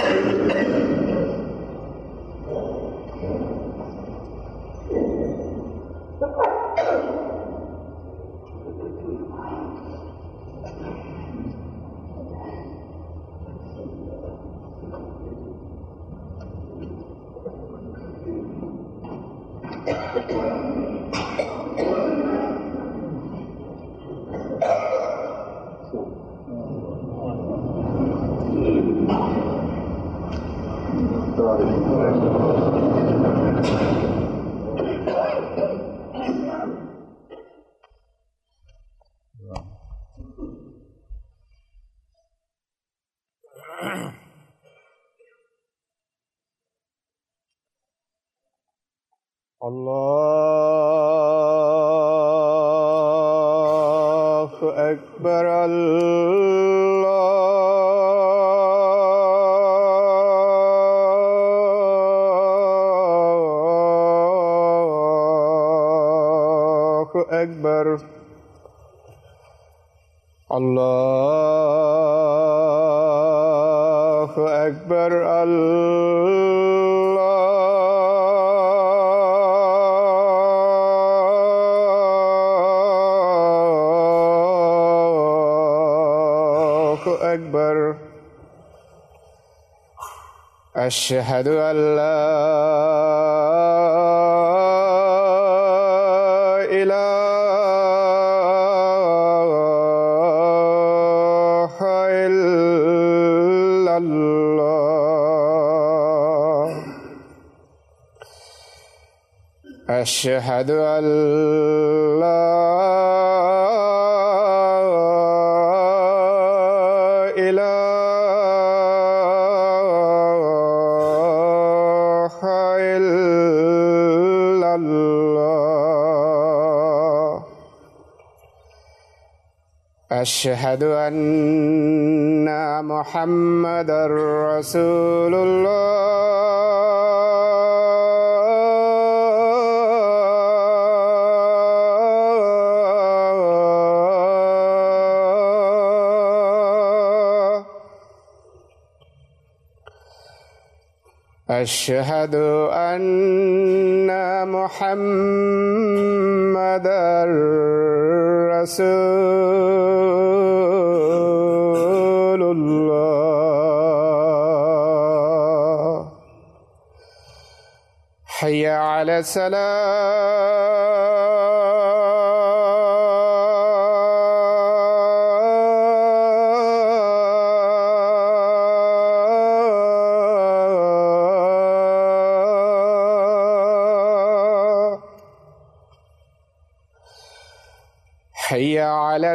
الله أكبر الله أكبر الله أكبر أكبر. أشهد أن لا إله إلا الله. أشهد أن لا أشهد أن محمدًا رسول الله. أشهد أن محمدًا رسول الله. حي على الصلاة. حي على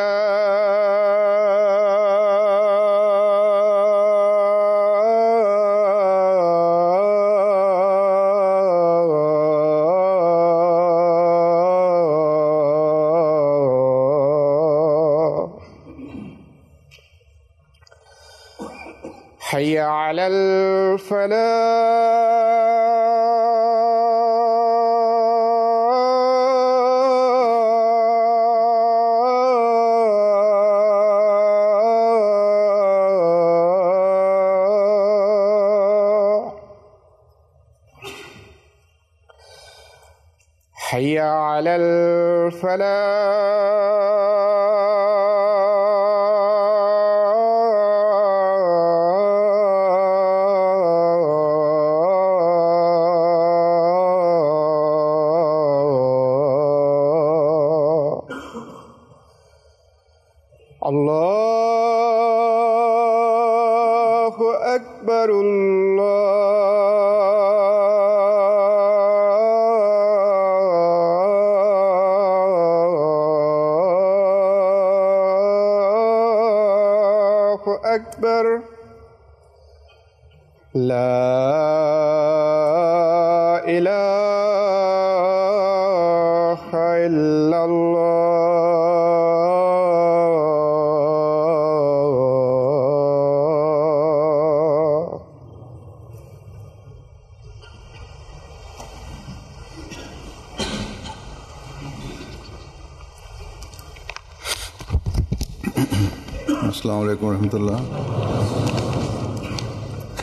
الصلاة. حي على الفلاح. حي على الفلاح. الله أكبر الله أكبر. لا إله إلا الله. अस्सलामु अलैकुम रहमतुल्लाह।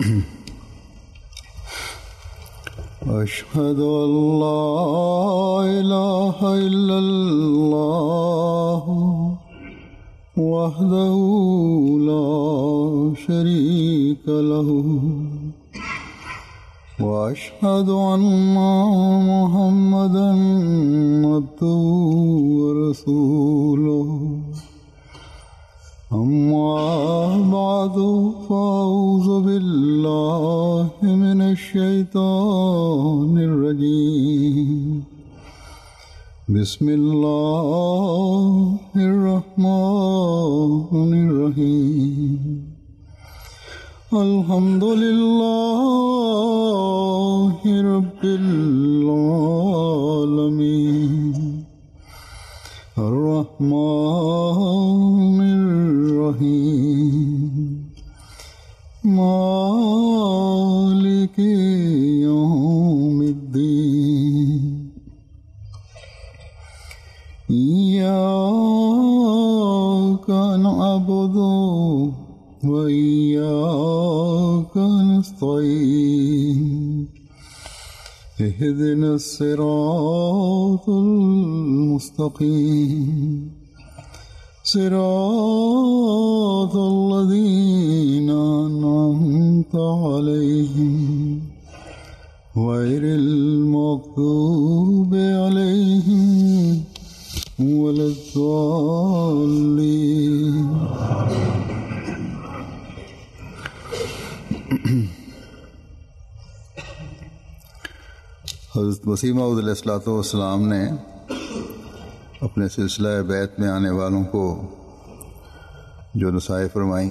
أشهد أن لا إله إلا الله وحده لا شريك له وأشهد أن محمدا عبده ورسوله أما بعد فأعوذ بالله من الشيطان الرجيم بسم الله الرحمن الرحيم الحمد لله رب العالمين الرحمن الرحيم مالك يوم الدين إياك نعبد وإياك نستعين اهدنا الصراط المستقيم صراط الذين أنعمت عليهم غير المغضوب عليهم ولا الضالين हज़रत मसीह मऊद अलैहिस्सलाम ने अपने सिलसिला बैत में आने वालों को जो नसीहत फरमाई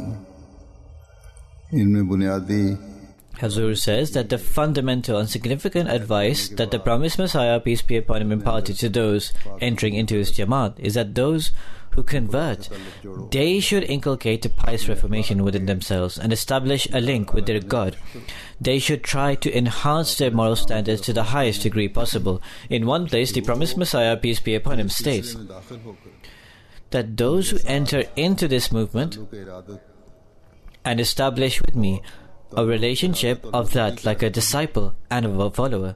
इनमें बुनियादी Hazur says that the fundamental and significant advice that the promised Messiah, peace be upon him, imparted to those entering into his Jamaat is that those who convert, they should inculcate a pious reformation within themselves and establish a link with their God. They should try to enhance their moral standards to the highest degree possible. In one place, the promised Messiah, peace be upon him, states that those who enter into this movement and establish with me a relationship of that like a disciple and of a follower.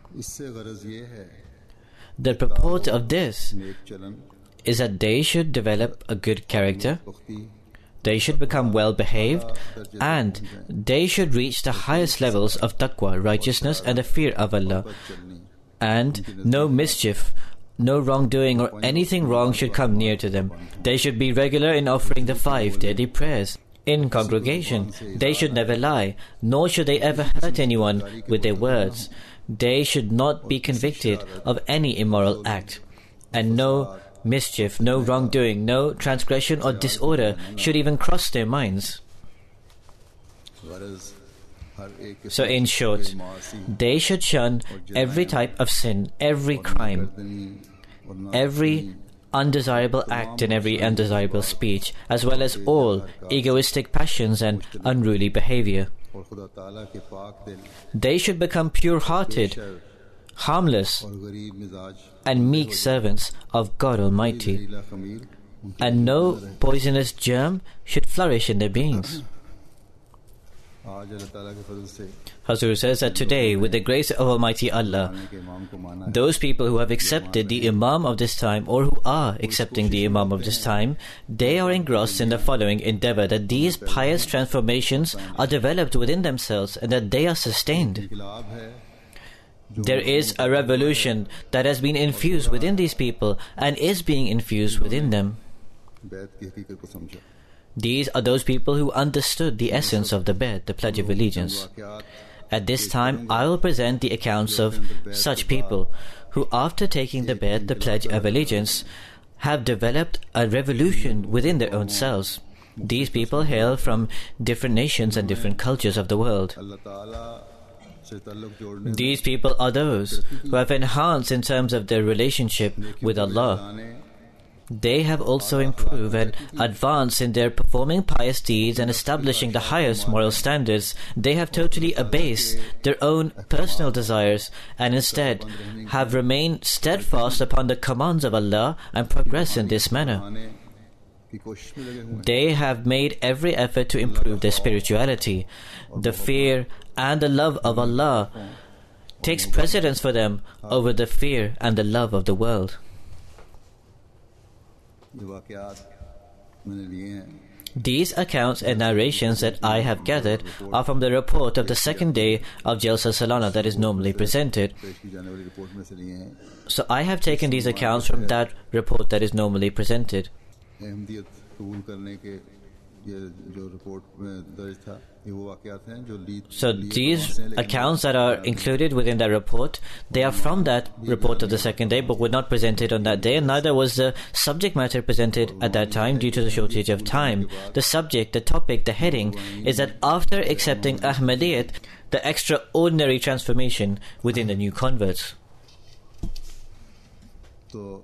The purport of this is that they should develop a good character, they should become well behaved, and they should reach the highest levels of taqwa, righteousness and the fear of Allah. And no mischief, no wrongdoing or anything wrong should come near to them. They should be regular in offering the 5 daily prayers. In congregation, they should never lie, nor should they ever hurt anyone with their words. They should not be convicted of any immoral act. And no mischief, no wrongdoing, no transgression or disorder should even cross their minds. So in short, they should shun every type of sin, every crime, every undesirable act and every undesirable speech, as well as all egoistic passions and unruly behavior. They should become pure-hearted, harmless, and meek servants of God Almighty, and no poisonous germ should flourish in their beings. Hazur says that today, with the grace of Almighty Allah, those people who have accepted the Imam of this time or who are accepting the Imam of this time, they are engrossed in the following endeavor, that these pious transformations are developed within themselves and that they are sustained. There is a revolution that has been infused within these people and is being infused within them. These are those people who understood the essence of the Bayt, the Pledge of Allegiance. At this time, I will present the accounts of such people who, after taking the Bayt, the Pledge of Allegiance, have developed a revolution within their own selves. These people hail from different nations and different cultures of the world. These people are those who have enhanced in terms of their relationship with Allah. They have also improved and advanced in their performing pious deeds and establishing the highest moral standards. They have totally abased their own personal desires and instead have remained steadfast upon the commands of Allah and progressed in this manner. की कोशिश में लगे हुए हैं। They have made every effort to improve their spirituality. The fear and the love of Allah takes precedence for them over the fear and the love of the world. ये वाक़यात मैंने लिए हैं These accounts and narrations that I have gathered are from the report of the second day of Jalsa Salana that is normally presented. पेश की जाने वाली report में से लिए हैं। So I have taken these accounts from that report that is normally presented. Ahmadiyyat कबूल करने के ये जो रिपोर्ट में दर्ज था ये वो वाक़यात हैं जो So these accounts that are included within that report, they are from that report of the second day, but were not presented on that day, and neither was the subject matter presented at that time due to the shortage of time. The subject, the topic, the heading is that after accepting Ahmadiyyat, the extraordinary transformation within the new converts. तो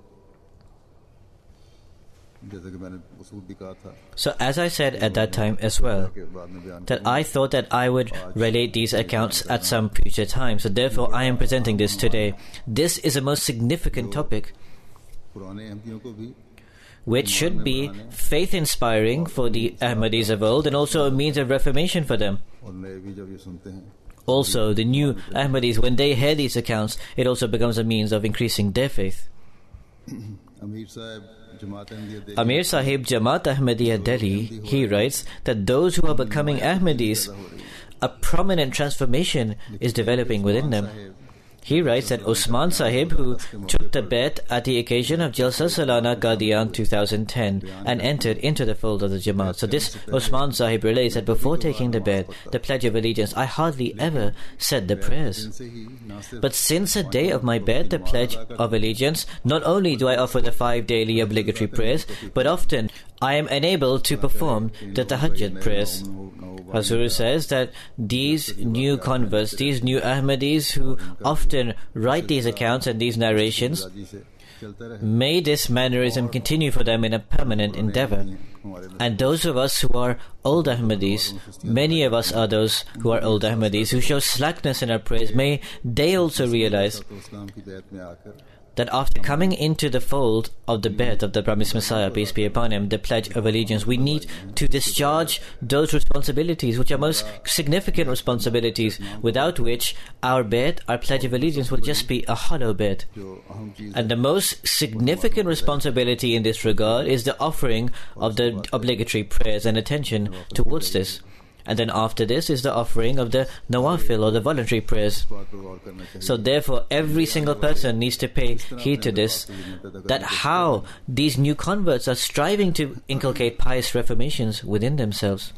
जैसे कि मैंने उस वक्त भी कहा था So as I said at that time as well, कि बाद में बयान that I thought that I would relate these accounts at some future time. So therefore I am presenting this today. This is a most significant topic पुराने अहमदियों को भी which should be faith-inspiring for the Ahmadis of old and also a means of reformation for them. और नए भी जब ये सुनते हैं Also, the new Ahmadis, when they hear these accounts, it also becomes a means of increasing their faith. अमीर साहब जमात Ahmadiyyat Amir Sahib Jamaat Ahmadiyya Delhi, he writes that those who are becoming Ahmadis, a prominent transformation is developing within them. He writes that Usman Sahib, who took the bet at the occasion of Jalsa Salana Qadian 2010 and entered into the fold of the Jamaat. So this Usman Sahib relates that before taking the bet, the Pledge of Allegiance, I hardly ever said the prayers. से ही ना सिर्फ But since the day of my bet, the Pledge of Allegiance, not only do I offer the 5 daily obligatory prayers, but often I am enabled to perform the Tahajjud prayers. Hazur says that these new converts, these new Ahmadis who often write these accounts and these narrations, जी से चलता रहे may this mannerism continue for them in a permanent endeavor. And those of us who are old Ahmadis, many of us are those who are old Ahmadis who show slackness in our prayers, may they also realize तो इस्लाम की बैत में आकर that after coming into the fold of the bed of the promised Messiah, peace be upon him, the Pledge of Allegiance, we need to discharge those responsibilities, which are most significant responsibilities, without which our bed, our Pledge of Allegiance, will just be a hollow bed. जो अहम चीज़ And the most significant responsibility in this regard is the offering of the obligatory prayers and attention towards this. And then after this is the offering of the nawafil or the voluntary prayers. बात पर गौर करना चाहिए So therefore every single person needs to pay heed to this, that how these new converts are striving to inculcate pious reformations within themselves.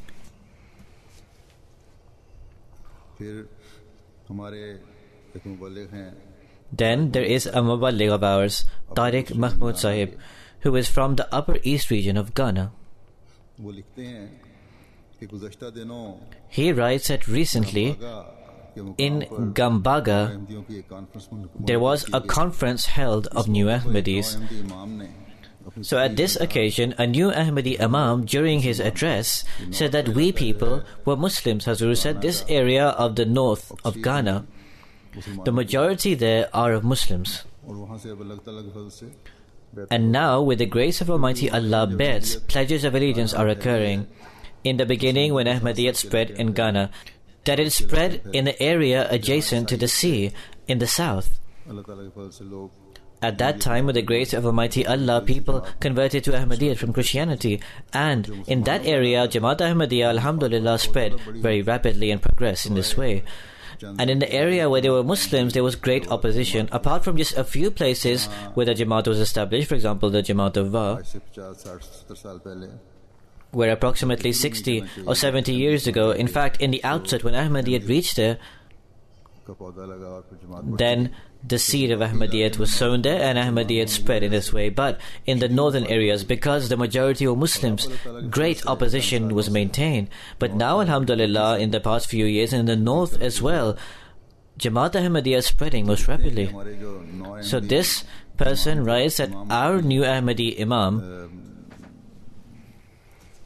फिर हमारे एक मुबल्लिग हैं Then there is a muballigh of ours, Tariq Mahmood Sahib, who is from the Upper East region of Ghana. वो लिखते हैं कि गुज़श्ता दिनों He writes that recently के मुकाम in पर Gambaga अहमदियों की एक कॉन्फ्रेंस में there was a conference held of new Ahmadis. Ahmadi इमाम ने अपनी So at this occasion, a new Ahmadi Imam, during his address, said that we people were Muslims. Hazur said this area of the north of Ghana, the majority there are of Muslims. और वहाँ से अब अल्लाह ताला के फजल से बैत And now, with the grace of Almighty Allah, bets, pledges of allegiance are occurring. In the beginning, when Ahmadiyyat spread in Ghana, that it spread in the area adjacent to the sea in the south. अल्लाह ताला के फजल से लोग At that time, with the grace of Almighty Allah, people converted to Ahmadiyyat from Christianity. And in that area, Jamaat Ahmadiyya, alhamdulillah, spread very rapidly and progressed in this way. And in the area where there were Muslims, there was great opposition. Apart from just a few places where the Jamaat was established, for example, the Jamaat of Va, आज से 50 60 70 साल पहले where approximately 60 or 70 years ago, in fact, in the outset, when Ahmadiyyat reached there, का पौधा लगा और फिर जमात then the seed of Ahmadiyyat was sown there and Ahmadiyyat spread in this way. But in the northern areas, because the majority were Muslims, great opposition was maintained. But now, alhamdulillah, in the past few years, in the north as well, Jamaat Ahmadiyya is spreading most rapidly. हमारे जो नौ So this person writes that our new Ahmadi Imam,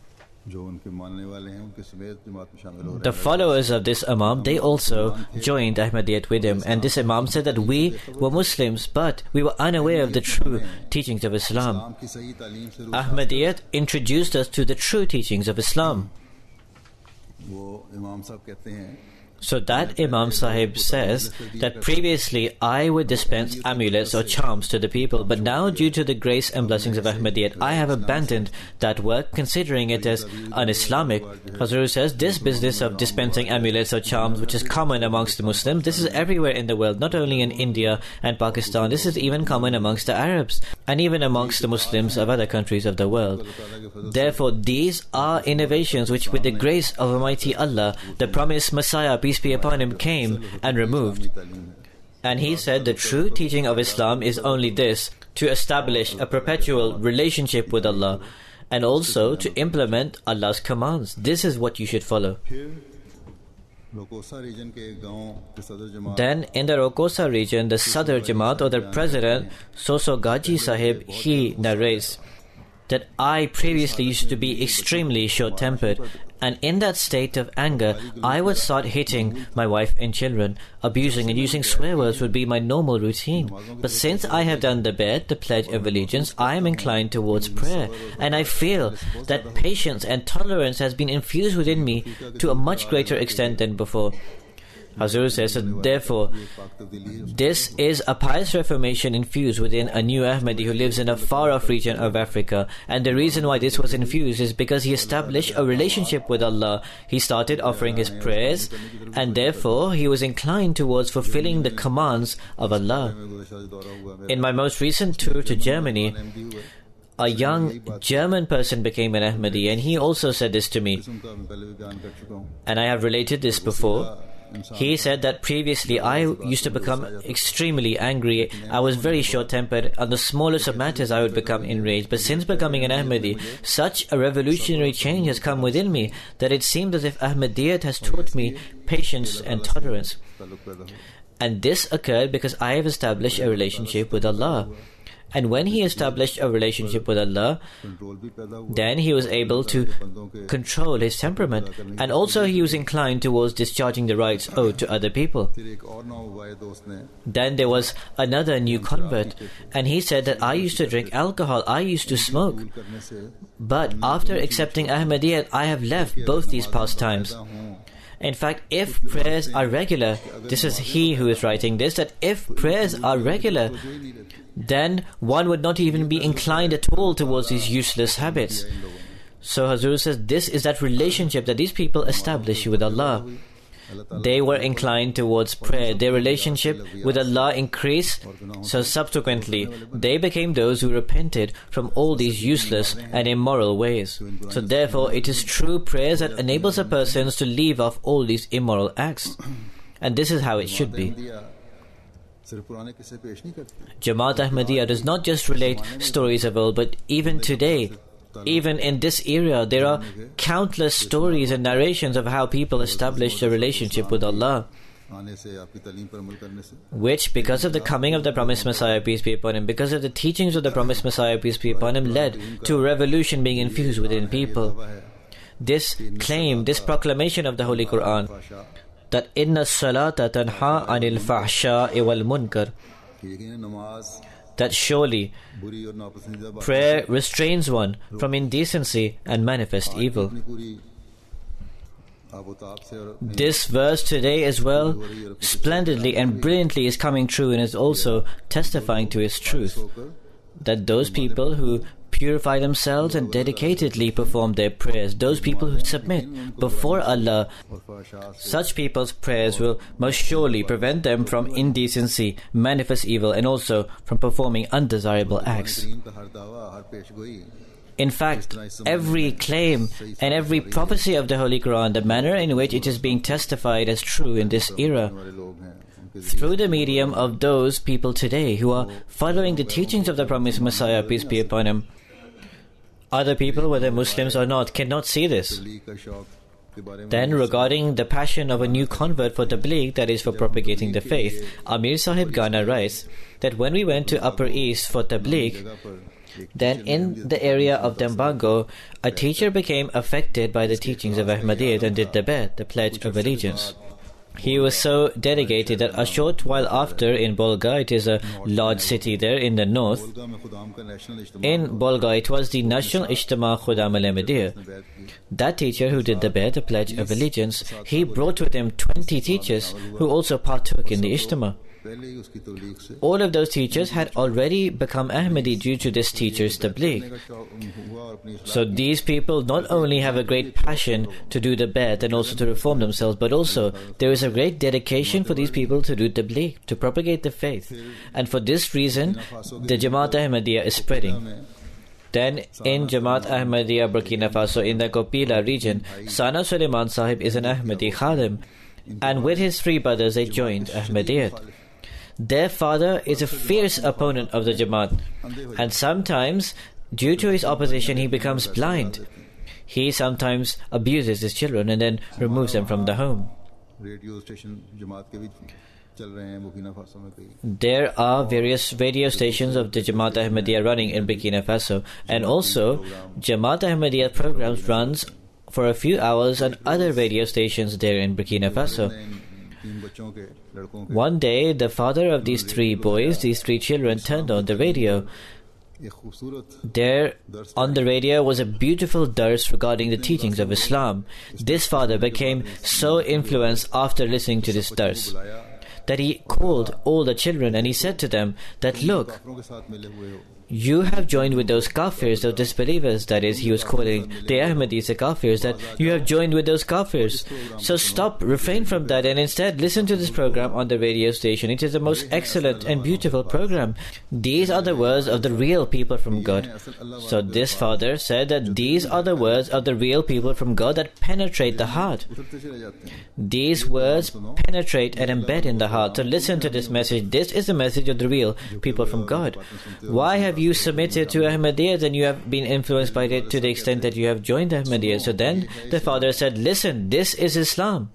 जो उनके मानने वाले हैं उनके समेत जमात में शामिल हो रहे The followers of this Imam, they also joined Ahmadiyyat with him. And this Imam said that we were Muslims, but we were unaware of the true teachings of Islam. इस्लाम की सही तालीम से Ahmadiyyat introduced us to the true teachings of Islam. वो इमाम साहब कहते हैं So that Imam Sahib says that previously I would dispense amulets or charms to the people, but now due to the grace and blessings of Ahmadiyyat, I have abandoned that work, considering it as un-Islamic. Hazrat says this business of dispensing amulets or charms, which is common amongst the Muslims, this is everywhere in the world, not only in India and Pakistan, this is even common amongst the Arabs and even amongst the Muslims of other countries of the world. Therefore, these are innovations which with the grace of Almighty Allah, the promised Messiah, peace be upon him, came and removed. And he said the true teaching of Islam is only this, to establish a perpetual relationship with Allah and also to implement Allah's commands. This is what you should follow. Then in the Rokosa region, the Sadr Jamaat or the president, Soso Gaji Sahib, he narrates that I previously used to be extremely short-tempered, and in that state of anger, I would start hitting my wife and children. Abusing and using swear words would be my normal routine. But since I have done the Bay'at, the Pledge of Allegiance, I am inclined towards prayer, and I feel that patience and tolerance has been infused within me to a much greater extent than before. Hazur says that therefore, this is a pious reformation infused within a new Ahmadi who lives in a far-off region of Africa. And the reason why this was infused is because he established a relationship with Allah. He started offering his prayers, and therefore he was inclined towards fulfilling the commands of Allah. In my most recent tour to Germany, a young German person became an Ahmadi, and he also said this to me. And I have related this before. He said that previously I used to become extremely angry. I was very short-tempered. On the smallest of matters I would become enraged. But since becoming an Ahmadi, such a revolutionary change has come within me that it seemed as if Ahmadiyyat has taught me patience and tolerance. And this occurred because I have established a relationship with Allah. And when he established a relationship with Allah, then he was able to control his temperament, and also he was inclined towards discharging the rights owed to other people. Then there was another new convert, and he said that I used to drink alcohol, I used to smoke. But after accepting Ahmadiyyat, I have left both these pastimes. In fact, if prayers are regular, this is he who is writing this, that if prayers are regular, then one would not even be inclined at all towards these useless habits. So Hazur says this is that relationship that these people established with Allah. They were inclined towards prayer. Their relationship with Allah increased, so subsequently they became those who repented from all these useless and immoral ways. So therefore it is true prayers that enables a person to leave off all these immoral acts. And this is how it should be. Jamaat Ahmadiyya does not just relate stories of old, but even today, even in this era, there are countless stories and narrations of how people established a relationship with Allah, which, because of the coming of the promised Messiah, peace be upon him, because of the teachings of the promised Messiah, peace be upon him, led to a revolution being infused within people. This claim, this proclamation of the Holy Quran, that inna salata tanha anil fahsha'i wal munkar, that surely prayer restrains one from indecency and manifest evil. This verse today as well splendidly and brilliantly is coming true and is also testifying to its truth, that those people who purify themselves and dedicatedly perform their prayers, those people who submit before Allah, such people's prayers will most surely prevent them from indecency, manifest evil, and also from performing undesirable acts. In fact, every claim and every prophecy of the Holy Quran, the manner in which it is being testified as true in this era, through the medium of those people today who are following the teachings of the promised Messiah, peace be upon him. Other people, whether Muslims or not, cannot see this. Then, regarding the passion of a new convert for tabligh, that is for propagating the faith, Amir Sahib Ghana writes that when we went to Upper East for tabligh, Then in the area of Dambango, a teacher became affected by the teachings of Ahmadiyyat and did the Bai'at, the Pledge of Allegiance. He was so dedicated that a short while after in Bolga, it is a large city there in the north, in Bolga it was the National Ijtima Khudam al-Ahmadiyya. That teacher who did the Bai'at, the Pledge of Allegiance, he brought with him 20 teachers who also partook in the Ijtima. All of those teachers had already become Ahmadi due to this teacher's tabligh. So these people not only have a great passion to do the Bai'at and also to reform themselves, but also there is a great dedication for these people to do tabligh, to propagate the faith. And for this reason, the Jamaat Ahmadiyya is spreading. Then in Jamaat Ahmadiyya Burkina Faso, in the Kopila region, Sana Suleiman Sahib is an Ahmadi Khadim, and with his 3 brothers they joined Ahmadiyyat. Their father is a fierce opponent of the Jamaat, and sometimes, due to his opposition, he becomes blind. He sometimes abuses his children and then removes them from the home. There are various radio stations of the Jamaat Ahmadiyya running in Burkina Faso, and also Jamaat Ahmadiyya programs runs for a few hours on other radio stations there in Burkina Faso. One day, the father of these 3 boys, these 3 children, turned on the radio. There on the radio was a beautiful dars regarding the teachings of Islam. This father became so influenced after listening to this dars that he called all the children and he said to them that, look, you have joined with those kafirs, those disbelievers. That is, he was calling the Ahmadis the kafirs, that you have joined with those kafirs. So stop, refrain from that, and instead listen to this program on the radio station. It is the most excellent and beautiful program. These are the words of the real people from God. So this father said that these are the words of the real people from God that penetrate the heart. These words penetrate and embed in the heart. So listen to this message. This is the message of the real people from God. Why have you submitted to Ahmadiyyat and you have been influenced by it to the extent that you have joined Ahmadiyyat? So then the father said, listen, this is Islam.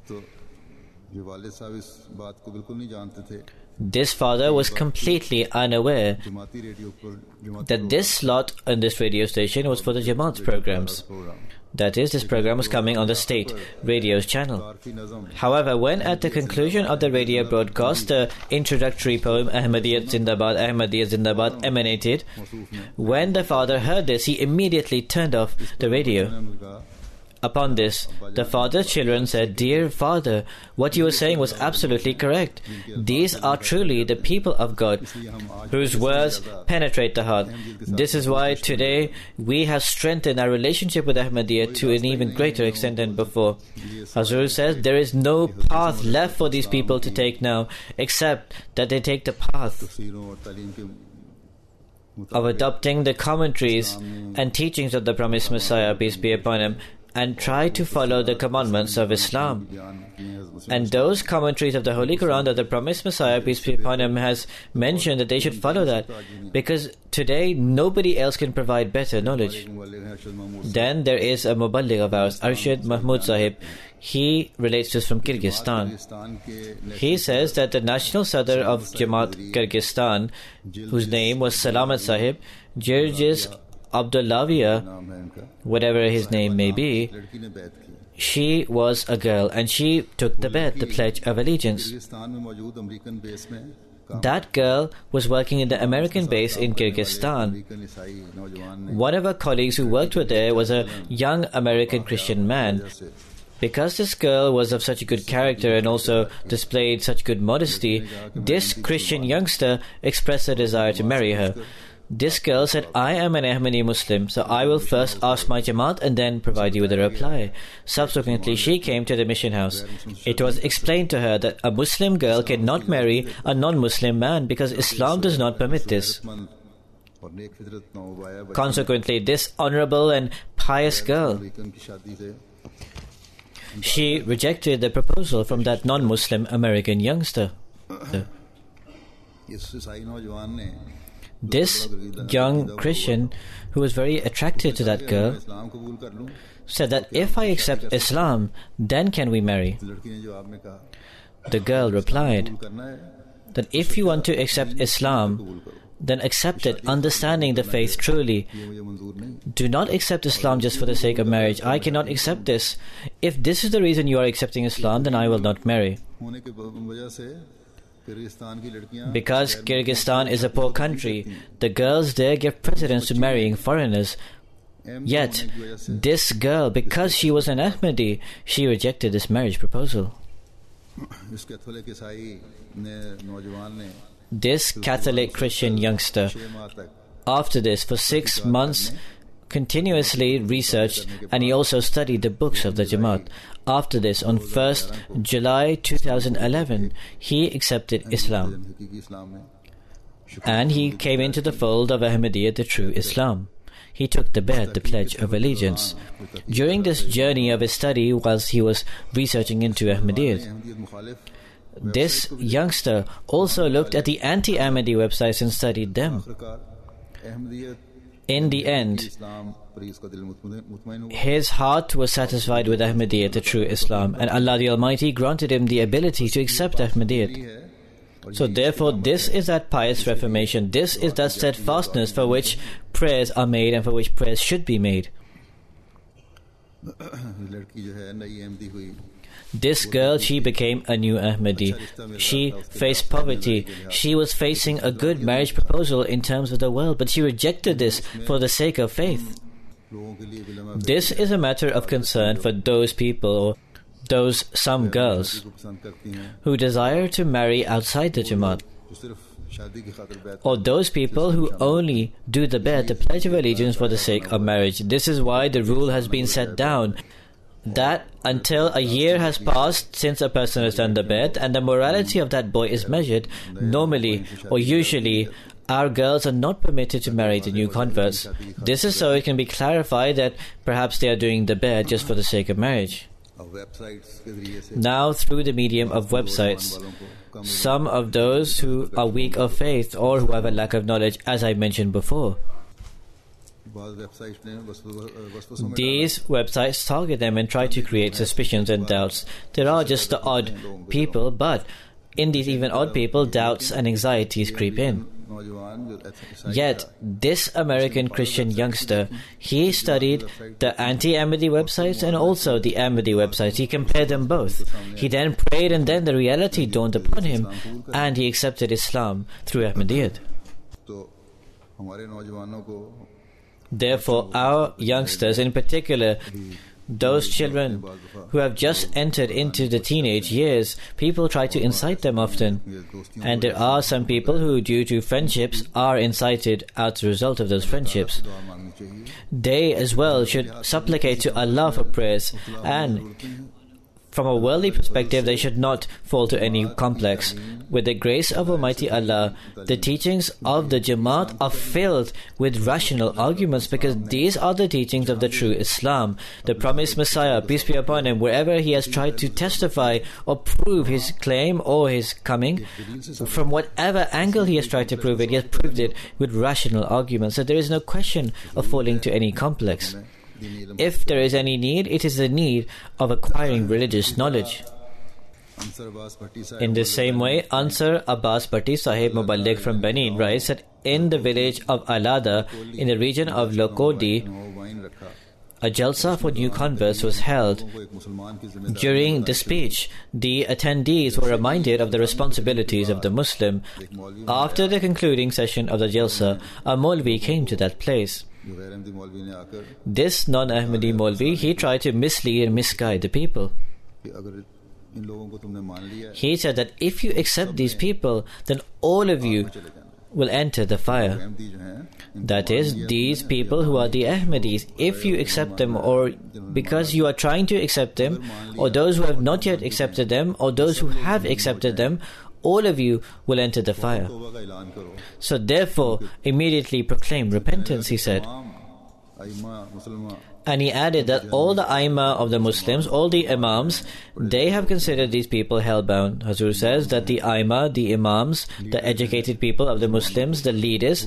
This father was completely unaware that this slot on this radio station was for the Jamaat's programs. That is, this program was coming on the state radio's channel. However, when at the conclusion of the radio broadcast, the introductory poem Ahmadiyyat Zindabad emanated, when the father heard this, he immediately turned off the radio. Upon this, the father's children said, Dear father, what you were saying was absolutely correct. These are truly the people of God, whose words penetrate the heart. This is why today we have strengthened our relationship with Ahmadiyya to an even greater extent than before. Hazur says, there is no path left for these people to take now, except that they take the path of adopting the commentaries and teachings of the promised Messiah, peace be upon him, and try to follow the commandments of Islam. And those commentaries of the Holy Quran that the promised Messiah, peace be upon him, has mentioned that they should follow that, because today nobody else can provide better knowledge. Then there is a Muballigh of ours, Arshad Mahmud Sahib. He relates to us from Kyrgyzstan. He says that the national Sadr of Jamaat Kyrgyzstan, whose name was Salamat Sahib, Jirgis Abdullavia, whatever his name may be, she was a girl and she took the Bai'at, the Pledge of Allegiance. That girl was working in the American base in Kyrgyzstan. One of her colleagues who worked with her was a young American Christian man. Because this girl was of such a good character and also displayed such good modesty, this Christian youngster expressed a desire to marry her. This girl said, I am an Ahmadi Muslim, so I will first ask my Jamaat and then provide you with a reply. Subsequently, she came to the mission house. It was explained to her that a Muslim girl cannot marry a non-Muslim man because Islam does not permit this. Consequently, this honorable and pious girl, she rejected the proposal from that non-Muslim American youngster. This young Christian, who was very attracted to that girl, said that if I accept Islam, then can we marry? The girl replied that if you want to accept Islam, then accept it, understanding the faith truly. Do not accept Islam just for the sake of marriage. I cannot accept this. If this is the reason you are accepting Islam, then I will not marry. Because Kyrgyzstan is a poor country, the girls there give precedence to marrying foreigners. Yet, this girl, because she was an Ahmadi, she rejected this marriage proposal. This Catholic Christian youngster, after this, for 6 months, continuously researched, and he also studied the books of the Jamaat. After this, on 1st July 2011, he accepted Islam. And he came into the fold of Ahmadiyya, the true Islam. He took the Bay'at, the Pledge of Allegiance. During this journey of his study, whilst he was researching into Ahmadiyya, this youngster also looked at the anti-Ahmadi websites and studied them. In the end, his heart was satisfied with Ahmadiyya, the true Islam, and Allah the Almighty granted him the ability to accept Ahmadiyya. So therefore, this is that pious reformation, this is that steadfastness for which prayers are made and for which prayers should be made. This girl, she became a new Ahmadi. She faced poverty. She was facing a good marriage proposal in terms of the world, but she rejected this for the sake of faith. This is a matter of concern for those people, or those some girls, who desire to marry outside the Jamaat, or those people who only do the Bay'at, the Pledge of Allegiance, for the sake of marriage. This is why the rule has been set down that until a year has passed since a person has done the Bay'at and the morality of that boy is measured, normally or usually our girls are not permitted to marry the new converts. This is so it can be clarified that perhaps they are doing the Bay'at just for the sake of marriage. Now, through the medium of websites, some of those who are weak of faith or who have a lack of knowledge, as I mentioned before, these websites target them and try to create suspicions and doubts. There are just the odd people, but in these even odd people, doubts and anxieties creep in. Yet, this American Christian youngster, he studied the anti-Ahmadi websites and also the Ahmadi websites. He compared them both. He then prayed, and then the reality dawned upon him, and he accepted Islam through Ahmadiyyat. Therefore, our youngsters, in particular, those children who have just entered into the teenage years, people try to incite them often. And there are some people who, due to friendships, are incited as a result of those friendships. They as well should supplicate to Allah for prayers, and from a worldly perspective, they should not fall to any complex. With the grace of Almighty Allah, the teachings of the Jamaat are filled with rational arguments, because these are the teachings of the true Islam. The promised Messiah, peace be upon him, wherever he has tried to testify or prove his claim or his coming, from whatever angle he has tried to prove it, he has proved it with rational arguments. So there is no question of falling to any complex. If there is any need, it is the need of acquiring religious knowledge. In the same way, Ansar Abbas Bhatti Sahib Muballigh from Benin writes that in the village of Alada, in the region of Lokodi, a jalsa for new converts was held. During the speech, the attendees were reminded of the responsibilities of the Muslim. After the concluding session of the jalsa, a Maulvi came to that place. This non-Ahmadi Maulvi, he tried to mislead and misguide the people. He said that if you accept these people, then all of you will enter the fire. That is, these people who are the Ahmadis, if you accept them, or because you are trying to accept them, or those who have not yet accepted them, or those who have accepted them, all of you will enter the fire. So therefore, immediately proclaim repentance, he said. And he added that all the Aima of the Muslims, all the Imams, they have considered these people hellbound. Hazur says that the Aima, the Imams, the educated people of the Muslims, the leaders,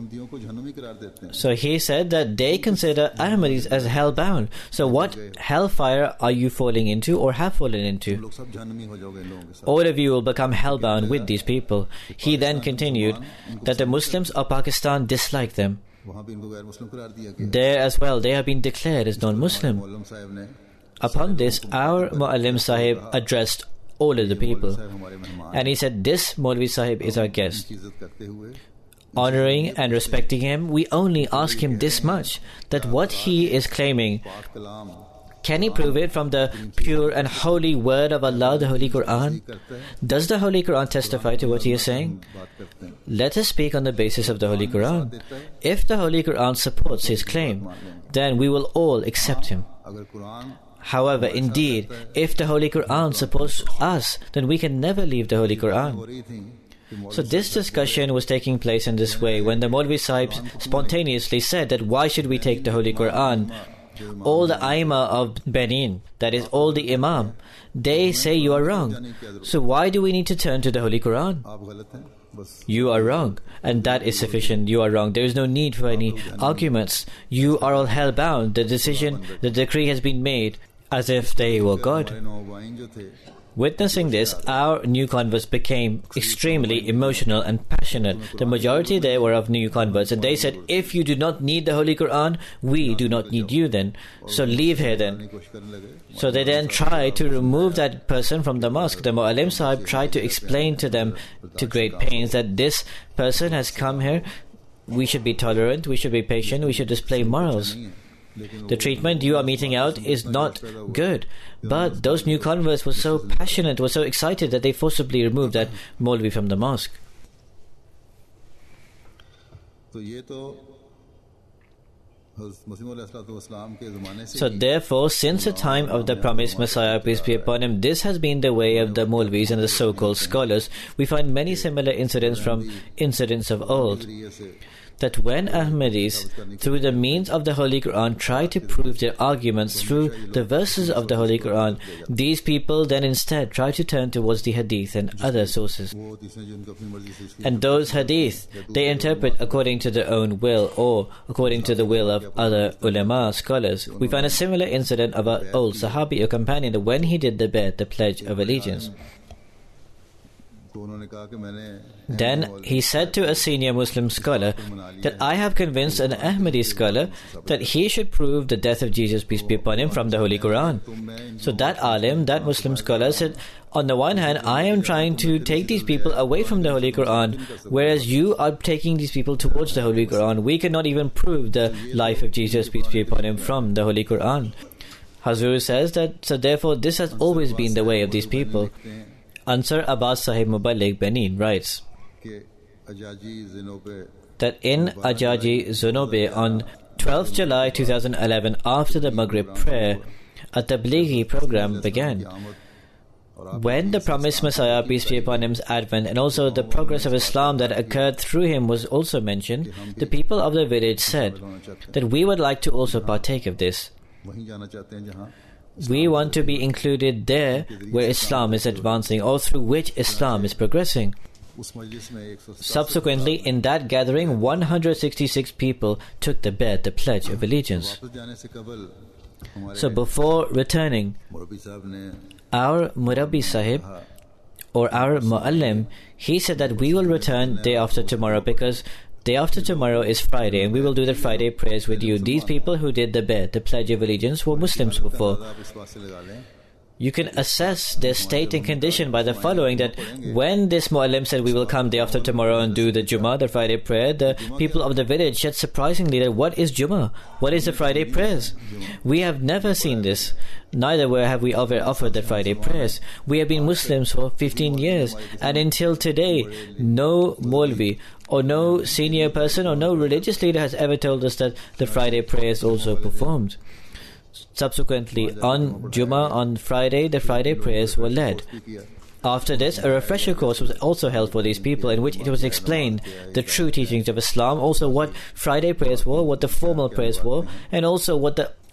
so he said that they consider Ahmadis as hellbound. So what hellfire are you falling into or have fallen into? All of you will become hellbound with these people. He then continued that the Muslims of Pakistan dislike them. There as well, they have been declared as non-Muslim. Upon this, our Muallim Sahib addressed all of the people. And he said, this Maulvi Sahib is our guest. Honoring and respecting him, we only ask him this much, that what he is claiming, can he prove it from the pure and holy word of Allah, the Holy Quran? Does the Holy Quran testify to what he is saying? Let us speak on the basis of the Holy Quran. If the Holy Quran supports his claim, then we will all accept him. However, indeed, if the Holy Quran supports us, then we can never leave the Holy Quran. So this discussion was taking place in this way when the Maulvi Sahib spontaneously said that why should we take the Holy Quran? All the Aima of Benin, that is all the Imam, they say you are wrong. So why do we need to turn to the Holy Quran? You are wrong, and that is sufficient. You are wrong. There is no need for any arguments. You are all hellbound. The decision, the decree has been made as if they were God. Witnessing this, our new converts became extremely emotional and passionate. The majority there were of new converts, and they said, if you do not need the Holy Quran, we do not need you then. So leave here then. So they then tried to remove that person from the mosque. The Muallim Sahib tried to explain to them to great pains that this person has come here. We should be tolerant, we should be patient, we should display morals. The treatment you are meting out is not good. But those new converts were so passionate, were so excited that they forcibly removed that Maulvi from the mosque. So therefore, since the time of the promised Messiah, peace be upon him, this has been the way of the Maulvis and the so-called scholars. We find many similar incidents from incidents of old. That when Ahmadis, through the means of the Holy Quran, try to prove their arguments through the verses of the Holy Quran, these people then instead try to turn towards the Hadith and other sources. And those Hadith, they interpret according to their own will or according to the will of other ulama, scholars. We find a similar incident of an old Sahabi, a companion, when he did the Bai'at, the Pledge of Allegiance. Then he said to a senior Muslim scholar that I have convinced an Ahmadi scholar that he should prove the death of Jesus, peace be upon him, from the Holy Quran. So that alim, that Muslim scholar said, on the one hand, I am trying to take these people away from the Holy Quran, whereas you are taking these people towards the Holy Quran. We cannot even prove the life of Jesus, peace be upon him, from the Holy Quran. Hazur says that, so therefore this has always been the way of these people. Ansar Abbas Sahib Muballigh Benin writes that in Ajaji Zunobe on 12th July 2011, after the Maghrib prayer, a Tablighi program began. When the promised Messiah, peace be upon him's advent and also the progress of Islam that occurred through him was also mentioned, the people of the village said that we would like to also partake of this. We want to be included there where Islam is advancing or through which Islam is progressing. Subsequently, in that gathering, 166 people took the Bai'at, the Pledge of Allegiance. So before returning, our Murabbi Sahib or our Muallim, he said that we will return day after tomorrow because day after tomorrow is Friday and we will do the Friday prayers with you. These people who did the Bai'at, the Pledge of Allegiance, were Muslims before. You can assess their state and condition by the following, that when this Muallim said we will come day after tomorrow and do the Jummah, the Friday prayer, the people of the village said surprisingly that what is Jummah? What is the Friday prayers? We have never seen this. Neither have we ever offered the Friday prayers. We have been Muslims for 15 years and until today no Maulvi or no senior person or no religious leader has ever told us that the Friday prayer is also performed. Subsequently, on Jummah, on Friday, the Friday prayers were led. After this, a refresher course was also held for these people in which it was explained the true teachings of Islam, also what Friday prayers were, what the formal prayers were, and also what the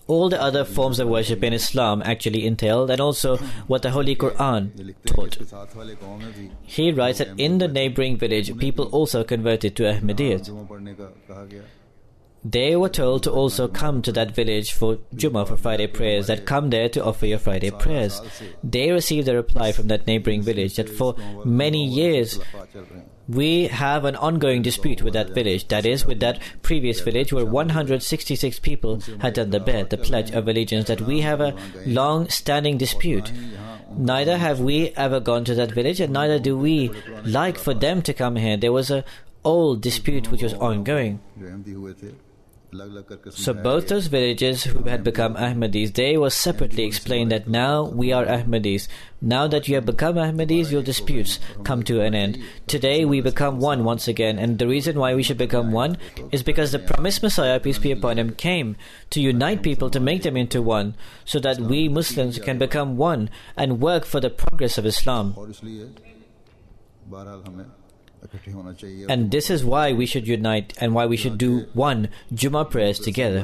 all the other forms of worship in Islam actually entailed, and also what the Holy Quran ये लिखते हैं taught. कि साथ वाले गांव में भी He writes that in the neighboring village, people also converted to Ahmadiyyat. जुमा पढ़ने का कहा गया They were told to also come to that village for Jummah, for Friday prayers, that come there to offer your Friday prayers. They received a reply from that neighboring village that for many years खिलाफा चल रहे हैं we have an ongoing dispute with that village, that is, with that previous village where 166 people had done the bet, the pledge of allegiance, that we have a long-standing dispute. Neither have we ever gone to that village, and neither do we like for them to come here. There was a old dispute which was ongoing. जो अहमदी हुए थे अलग अलग करके So both those villages who had become Ahmadis, they were separately explained that now we are Ahmadis. Now that you have become Ahmadis, your disputes come to an end. Today we become one once again, and the reason why we should become one is because the promised Messiah, peace be upon him, came to unite people, to make them into one, so that we Muslims can become one and work for the progress of Islam. और इसलिए बहरहाल हमें इकट्ठे होना चाहिए And this is why we should unite and why we should do one Jummah prayers together.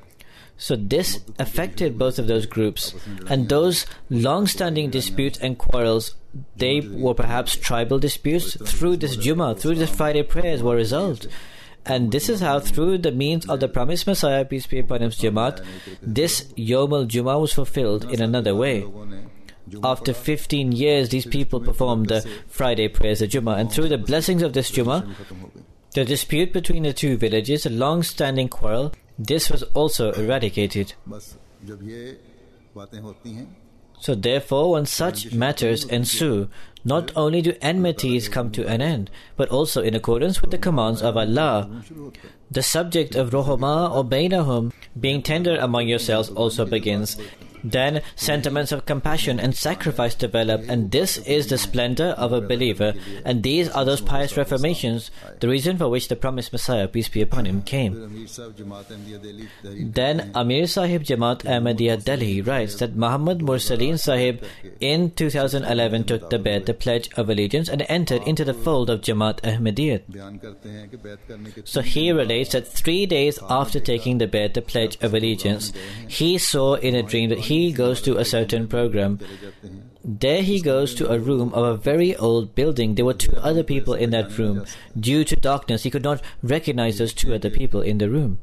So this affected both of those groups, and those long-standing disputes and quarrels, they were perhaps tribal disputes, through this Jummah, through this Friday prayers were resolved. And this is how, through the means of the promised Messiah, peace be upon him's Jamaat, this Yom al-Jummah was fulfilled in another way. लोगों ने After 15 years, these people performed the Friday prayers of Jummah, and through the blessings of this Jummah, खत्म हो गई the dispute between the two villages, a long-standing quarrel, this was also eradicated. बस जब ये बातें होती हैं So therefore, when such matters ensue, not only do enmities come to an end, but also in accordance with the commands of Allah, the subject of Ruhama or Bainahum, being tender among yourselves, also begins. Then sentiments of compassion and sacrifice develop, and this is the splendor of a believer, and these are those pious reformations, the reason for which the promised Messiah, peace be upon him, came. अमीर साहब जमात अहमदिया दिल्ली तहरीक Then Amir Sahib Jamaat Ahmadiyya Delhi writes that Muhammad Mursaleen Sahib in 2011 took the bet, the pledge of allegiance, and entered into the fold of Jamaat Ahmadiyyat. बयान करते हैं कि बैत करने के So he relates that 3 days after taking the bet, the pledge of allegiance, he saw in a dream that he goes to a certain program. जाते हैं There he goes to a room of a very old building. There were 2 other people in that room. Due to darkness, he could not recognize those 2 other people in the room.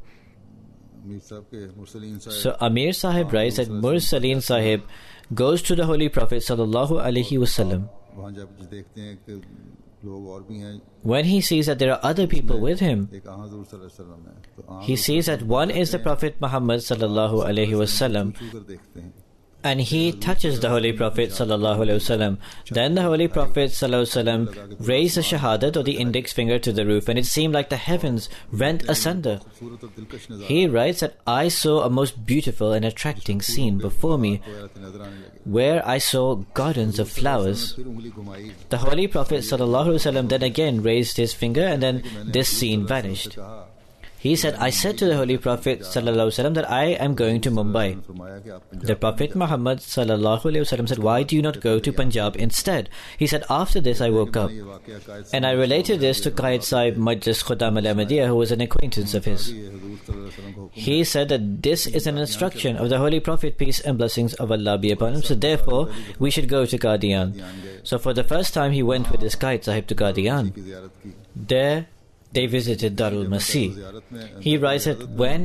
अमीर साहब के मुरसलीन साहब So Amir Sahib writes that Mursaleen Sahib goes to the Holy Prophet sallallahu alaihi wasallam. वहाँ जब देखते हैं कि लोग और भी हैं When he sees that there are other people with him, एक हज़ूर सल्लल्लाहु अलैहि वसल्लम है तो आम he sees that one is the Prophet Muhammad sallallahu alaihi wasallam, छू कर देखते हैं and he touches the Holy Prophet sallallahu alaihi wasallam. Then the Holy Prophet sallallahu alaihi wasallam raised the shahadat or the index finger to the roof, and it seemed like the heavens rent asunder. सूरत और दिलकश नज़ारा He writes that I saw a most beautiful and attracting scene before me, नजर आने लगे where I saw gardens of flowers. फिर उंगली घुमाई The Holy Prophet sallallahu alaihi wasallam then again raised his finger, and then this scene vanished. कहा He said, I said to the Holy Prophet sallallahu alaihi wasallam that I am going to Mumbai. फरमाया कि आप The Prophet Muhammad sallallahu alaihi wasallam said, why do you not go to Punjab instead? He said, after this I woke up. ये वाकया कायद And I related this to Qaid Sahib Majlis Khuddam al-Ahmadiyya, who was an acquaintance of his. हज़ूर सल्लल्लाहु अलैहि वसल्लम को हुक्म He said that this is an instruction of the Holy Prophet, peace and blessings of Allah be upon him. So therefore, we should go to Qadian. So for the first time, he went with his Qaid Sahib to Qadian. की ज़ियारत की There, they visited Darul Masih. ज़ियारत में He writes that when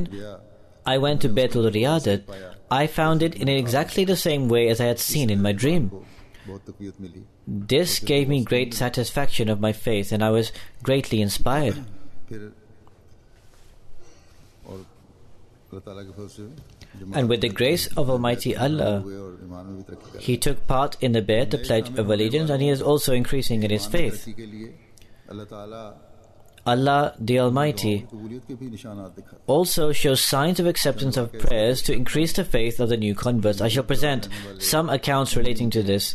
I went to Baitul Riyadat, I found it in exactly the same way as I had seen in my dream. बहुत तक़वियत मिली This gave me great satisfaction of my faith, and I was greatly inspired. फिर और अल्लाह ताला के फज़ल से जमात And with the grace of Almighty Allah, हुए और ईमान में भी तरक्की कर he took part in the bet, the pledge of allegiance, and he is also increasing in his faith. तरक्की के लिए अल्लाह ताला Allah the Almighty कबूलियत के भी निशानात दिखा also shows signs of acceptance of prayers to increase the faith of the new converts. I shall present some accounts relating to this.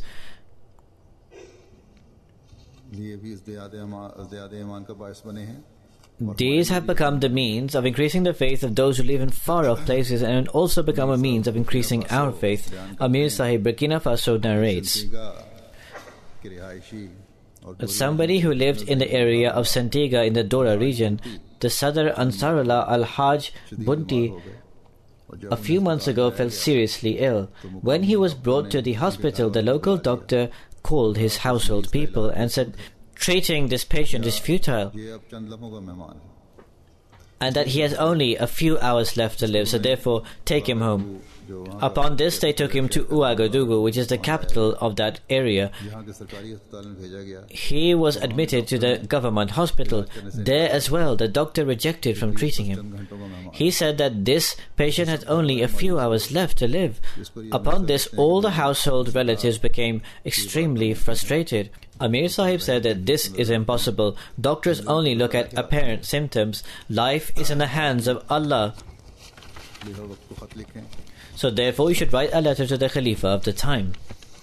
लिए भी इज़्दियाद ईमान का बायस बने हैं These have become the means of increasing the faith of those who live in far-off places, and also become a means of increasing our faith. Amir Sahib Burkina Faso narrates कि रिहायशी और that somebody who lived in the area of Santiga in the Dora region, the Sadr Ansarullah Al-Hajj Bunti, a few months ago fell seriously ill. When he was brought to the hospital, the local doctor called his household people and said, treating this patient is futile, ये अब चंद लम्हों का मेहमान है. and that he has only a few hours left to live, so therefore take him home. Upon this, they took him to Ouagadougou, which is the capital of that area. यहाँ के सरकारी अस्पताल में भेजा गया. He was admitted to the government hospital. There as well, the doctor rejected from treating him. He said that this patient had only a few hours left to live. Upon this, all the household relatives became extremely frustrated. Amir Sahib said that this is impossible. Doctors only look at apparent symptoms. Life is in the hands of Allah. लिखो वक्त को खत लिखें. So therefore, you should write a letter to the Khalifa of the time.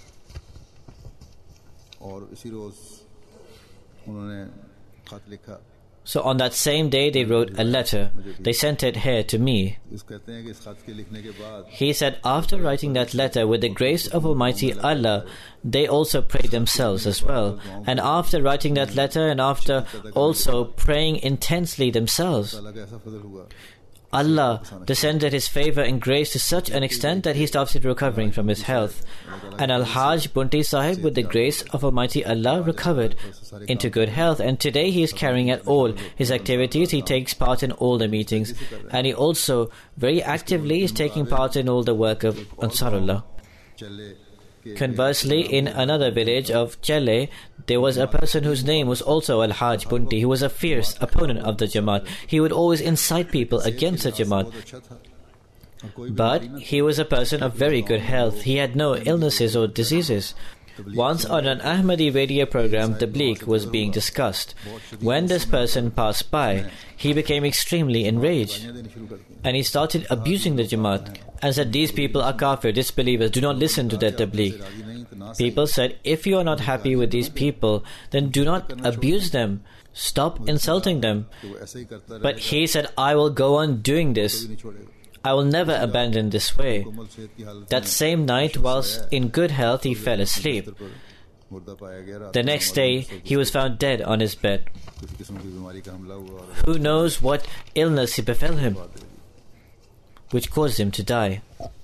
और इसी रोज उन्होंने खत लिखा. So on that same day, they wrote a letter. They sent it here to me. इस कहते हैं कि इस खत के लिखने के बाद He said, after writing that letter, with the grace of Almighty Allah, they also prayed themselves as well. And after writing that letter and after also praying intensely themselves, अल्लाह का ऐसा फजल हुआ. Allah descended His favor and grace to such an extent that he started recovering from his health. And Al-Hajj Bunti Sahib, with the grace of Almighty Allah, recovered into good health. And today he is carrying out all his activities. He takes part in all the meetings. And he also very actively is taking part in all the work of Ansarullah. चले के Conversely, in another village of Chele, there was a person whose name was also Al-Hajj Bunti. He was a fierce opponent of the Jamaat. He would always incite people against the Jamaat. अच्छा था. और कोई But he was a person of very good health. He had no illnesses or diseases. Once on an Ahmadi radio program, Tabligh was being discussed. When this person passed by, he became extremely enraged. देनी शुरू कर दी. And he started abusing the Jamaat and said, these people are kafir, disbelievers, do not listen to their Tabligh. राजी नहीं तो ना. People said, if you are not happy with these people, then do not abuse them. Stop insulting them. तो वो ऐसे ही करता But he said, I will go on doing this. नहीं छोड़ेगा. I will never abandon this way. कोमल सेहत की हालत That same night, whilst in good health, he fell asleep. पर मुर्दा पाया गया. रात The next day, he was found dead on his bed. किसी किस्म की बीमारी का हमला हुआ और Who knows what illness he befell him, which caused him to die.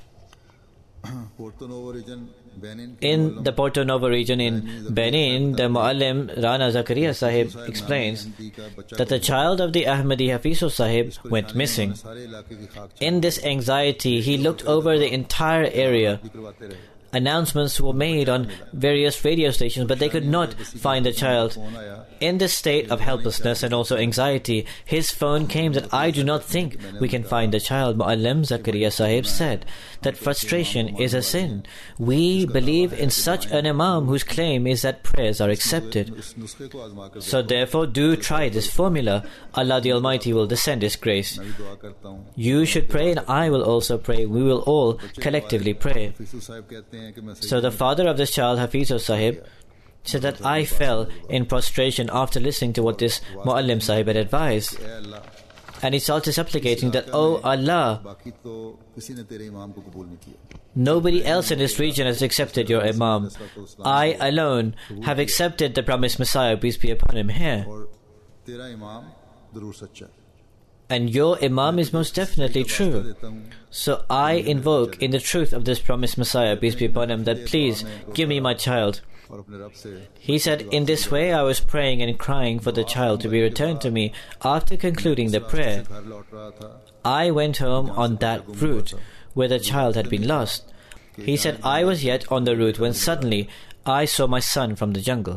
Porto Novo region Benin के In the Porto Novo region in Benin, the Muallim Rana Zakaria Sahib explains that the child of the Ahmadi Hafizo Sahib went missing. सारे इलाके की खाक In this anxiety, he looked over the entire area. करवाते रहे. Announcements were made on various radio stations, but they could not find the child. In this state of helplessness and also anxiety, his phone came that I do not think we can find the child. Muallim Zakaria Sahib said that frustration is a sin. We believe in such an imam whose claim is that prayers are accepted. इस नुस्खे को आजमा कर So therefore, do try this formula. Allah the Almighty will descend His grace. मैं भी दुआ करता हूँ. You should pray and I will also pray. We will all collectively pray. FISU साहब कहते हैं कि मैं So the father of this child, Hafizo Sahib, said that I fell in prostration after listening to what this Muallim Sahib had advised. A Allah And he started supplicating that, Oh Allah, बाकी तो किसी ने तेरे इमाम को कबूल नहीं किया. nobody else in this region has accepted your Imam. I alone have accepted the promised Messiah, peace be upon him here. और तेरा इमाम जरूर सच्चा है. And your Imam is most definitely true. देता हूँ. So I invoke in the truth of this promised Messiah, peace be upon him, that please give me my child. और अपने रब से He said, in this way I was praying and crying for the child to be returned to me. After concluding the prayer, घर लौट रहा था. I went home on that route where the child had been lost. He said, I was yet on the route when suddenly I saw my son from the jungle.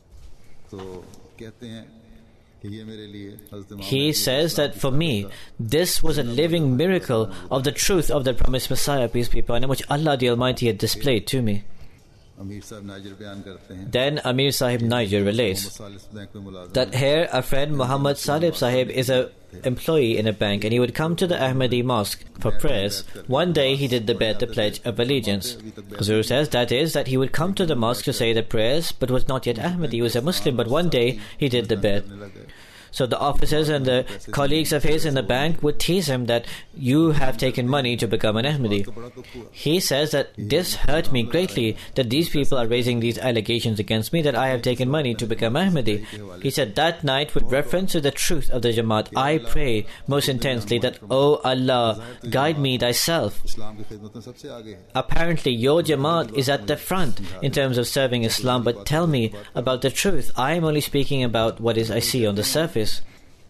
तो कहते हैं कि ये मेरे लिए हज़रत इमाम He says that for me, this was a living miracle of the truth of the promised Messiah, peace be upon him, which Allah the Almighty had displayed to me. अमीर साहब नाइजर बयान करते हैं. Then Amir Sahib Niger relates सालिस bank में मुलाजिम that here a friend Muhammad Salib Sahib is a employee in a bank and he would come to the Ahmadi mosque for prayers. One day he did the bet, the pledge of allegiance. Huzur says that he would come to the mosque to say the prayers but was not yet Ahmadi. He was a Muslim, but one day he did the bet. So the officers and the colleagues of his in the bank would tease him that you have taken money to become an Ahmadi. He says that this hurt me greatly, that these people are raising these allegations against me that I have taken money to become Ahmadi. He said that night, with reference to the truth of the Jamaat, I pray most intensely that, O Allah, guide me thyself. Apparently your Jamaat is at the front in terms of serving Islam, but tell me about the truth. I am only speaking about what I see on the surface.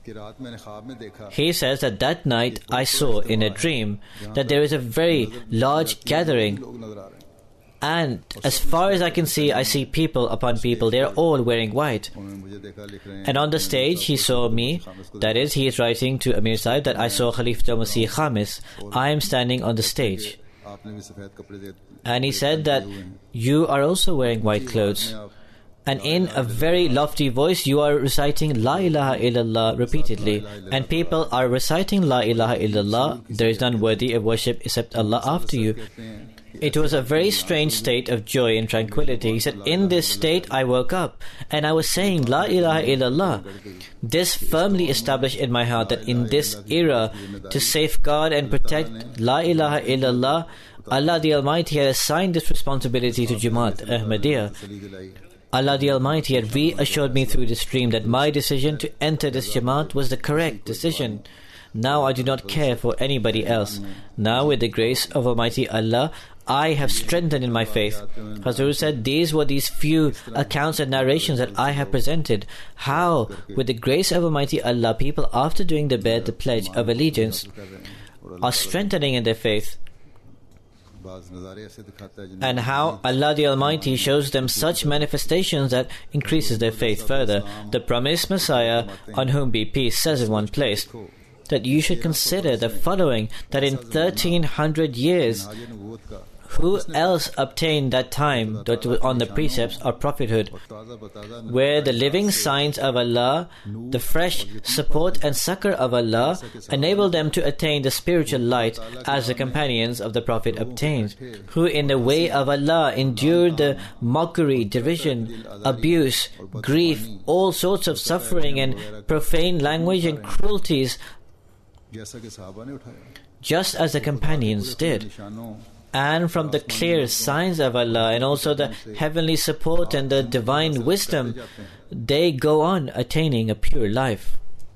He says that night I saw in a dream that there is a very large gathering, and as far as I can see, I see people upon people. They are all wearing white. And on the stage he saw me, that is, he is writing to Amir Sahib that I saw Khalifa Masih Khamis. I am standing on the stage. And he said that you are also wearing white clothes. And in a very lofty voice you are reciting La ilaha illallah repeatedly. And people are reciting La ilaha illallah. There is none worthy of worship except Allah after you. It was a very strange state of joy and tranquility. He said, in this state I woke up and I was saying La ilaha illallah. This firmly established in my heart that in this era, to safeguard and protect La ilaha illallah, Allah the Almighty had assigned this responsibility to Jamaat Ahmadiyya. Allah the Almighty had reassured me through this dream that my decision to enter this Jamaat was the correct decision. Now I do not care for anybody else. Now, with the grace of Almighty Allah, I have strengthened in my faith. Hazur said, these were these few accounts and narrations that I have presented. How, with the grace of Almighty Allah, people after doing the pledge of allegiance are strengthening in their faith. And how Allah the Almighty shows them such manifestations that increases their faith further. The promised Messiah, on whom be peace, says in one place that you should consider the following, that in 1300 years, who else obtained that time that on the precepts of prophethood, where the living signs of Allah, the fresh support and succor of Allah, enable them to attain the spiritual light as the companions of the Prophet obtained, who in the way of Allah endured the mockery, derision, abuse, grief, all sorts of suffering and profane language and cruelties, just as the companions did. And from the clear signs of Allah and also the heavenly support and the divine wisdom, they go on attaining a pure life.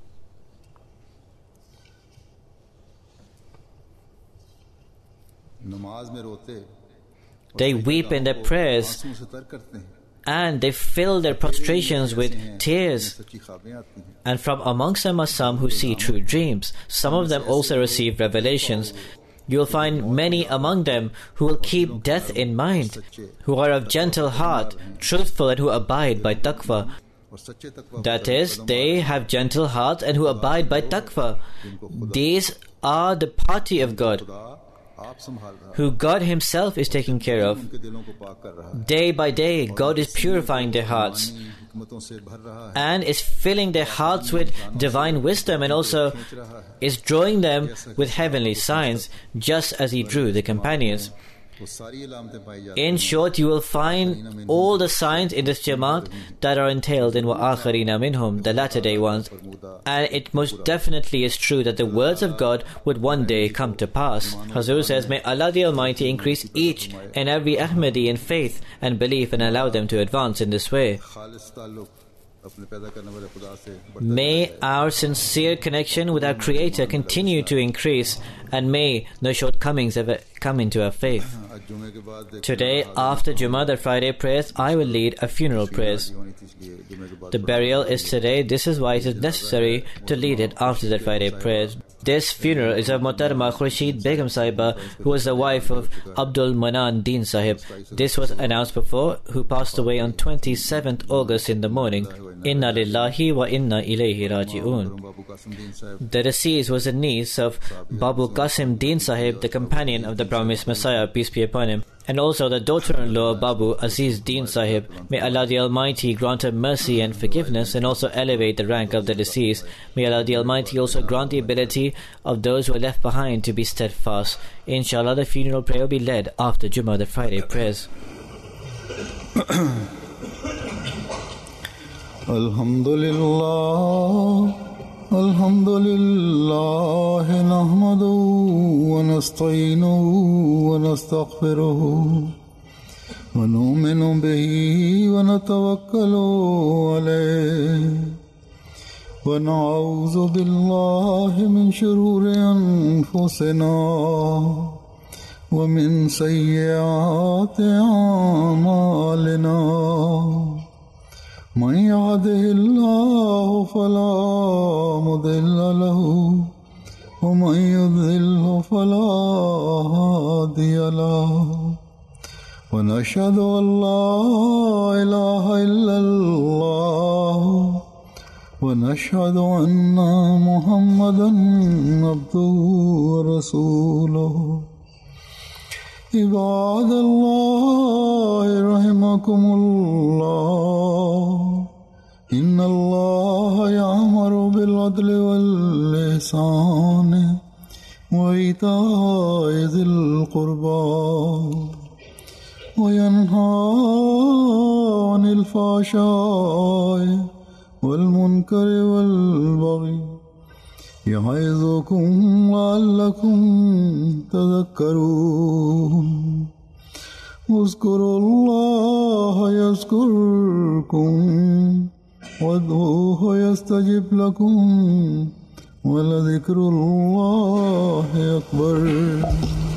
They weep in their prayers and they fill their prostrations with tears. And from amongst them are some who see true dreams. Some of them also receive revelations. You will find many among them who will keep death in mind, who are of gentle heart, truthful, and who abide by taqwa. That is, they have gentle heart and who abide by taqwa. These are the party of God, who God Himself is taking care of. Day by day, God is purifying their hearts and is filling their hearts with divine wisdom and also is drawing them with heavenly signs, just as He drew the companions. In short, you will find all the signs in this Jamaat that are entailed in وَآخَرِينَ مِنْهُمْ, the latter day ones. And it most definitely is true that the words of God would one day come to pass. Hazur says, may Allah the Almighty increase each and every Ahmadi in faith and belief and allow them to advance in this way. May our sincere connection with our Creator continue to increase, and may no shortcomings ever come into our faith. Today, after Jummah, the Friday prayers, I will lead a funeral prayers. The burial is today. This is why it is necessary to lead it after the Friday prayers. This funeral is of Muhtarama Khurshid Begum Sahiba, who was the wife of Abdul Manan Deen Sahib. This was announced before, who passed away on 27th August in the morning. Inna lillahi wa inna ilayhi raji'un. The deceased was a niece of Babu Qasim Deen Sahib, the companion of the promised Messiah, peace be upon him, and also the daughter-in-law of Babu Aziz Deen Sahib. May Allah the Almighty grant her mercy and forgiveness and also elevate the rank of the deceased. May Allah the Almighty also grant the ability of those who are left behind to be steadfast. Inshallah, the funeral prayer will be led after Jummah, the Friday prayers. الحمد لله نحمده ونستعينه ونستغفره ونؤمن به ونتوكل عليه ونعوذ بالله من شرور أنفسنا ومن سيئات أعمالنا من يهده الله فلا مضل له ومن يضلل فلا هادي له ونشهد أن لا إله إلا الله ونشهد أن محمدا عبده ورسوله عباد الله رحمكم الله إن الله يأمر بالعدل والإحسان وإيتاء ذي القربى وينهى عن الفحشاء والمنكر والبغي يعظكم لعلكم تذكرون اذكروا الله يذكركم وادعوه يستجب لكم ولذكر الله أكبر